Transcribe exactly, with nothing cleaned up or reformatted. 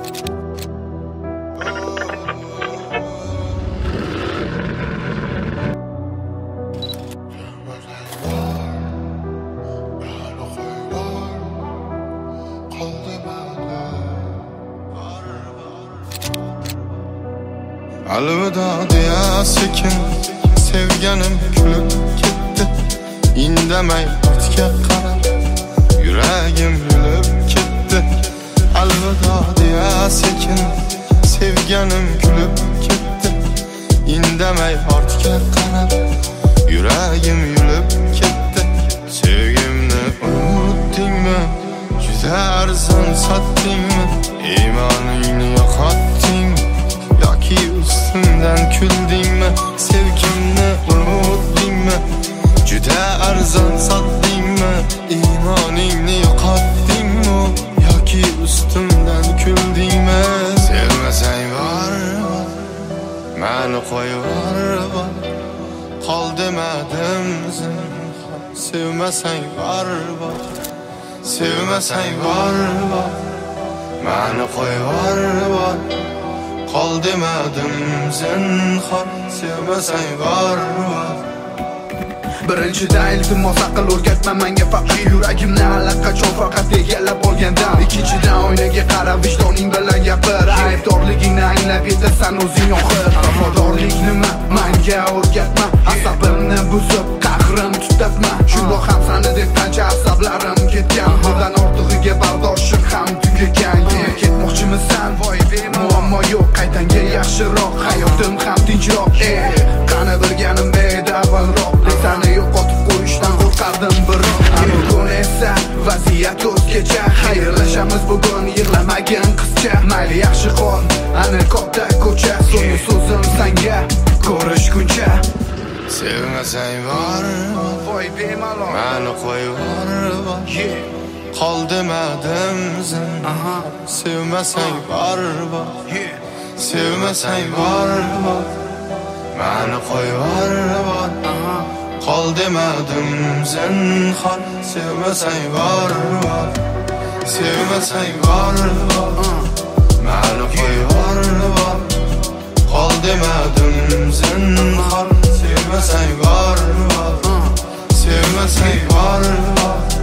Alvida deya sekin sevganim kulib ketdi. Indamay ortga qarab yuragim yulib ketdi. Alvida deya sekin sevganim kulib ketdi. Indamay ortga qarab yuragim yulib ketdi. Sevgimni unutdingmi? Juda arzon sotdingmi? Iymoningni yo'qotdingmi? Yoki ustimdan kuldingmi? Sevgimni unutdingmi? Juda arzon sotdingmi? Iymoningni yo'qotdingmi? Yoki ustimdan kuldingmi? Sevmasang bor, meni qo'yib bor, qol demadim zinhor. Sevmasang bor, sevmasang bor, meni qo'yib bor, qol demadim zinhor. Sevmasang bor, birinchida iltimos aql o'rgatma menga, faqat yuragimni allaqachon faqat egallab olgandan. Ikkinchidan oynaga qarab vijdoning bilan gapir, aybdorligingni anglab yetasan o'zing oxir. Vafodorlik nima menga o'rgatma, asabimni buzib qahrim tutatma. Shundoq ham sani deb qancha asablarim ketgan, bundan ortig'iga bardoshim ham tugagan. Ketmoqchimisan? Voy muammo yo'q, qaytanga yaxshiroq, hayotim ham tinchroq. Ey, qani bilganim bedavalroq, seni yo'qotib qo'yishdan qo'rqardim biroq. Bugun esa vaziyat o'zgacha, xayrlashamiz bugun, yig'lamagin qizcha. Mayli yaxshi qol, ana katta ko'cha, so'nggi so'zim senga ko'rishguncha. Sevmasang bor, voy bemalol, meni qo'yib bor, qol demadim zinhor. Sevmasang bor, sevmasang bor, meni qo'yib bor, qol demadim zinhor. Sevmasang bor, sevmasang bor, meni qo'yib bor, qol demadim zinhor. Sevmasang bor, sevmasang bor,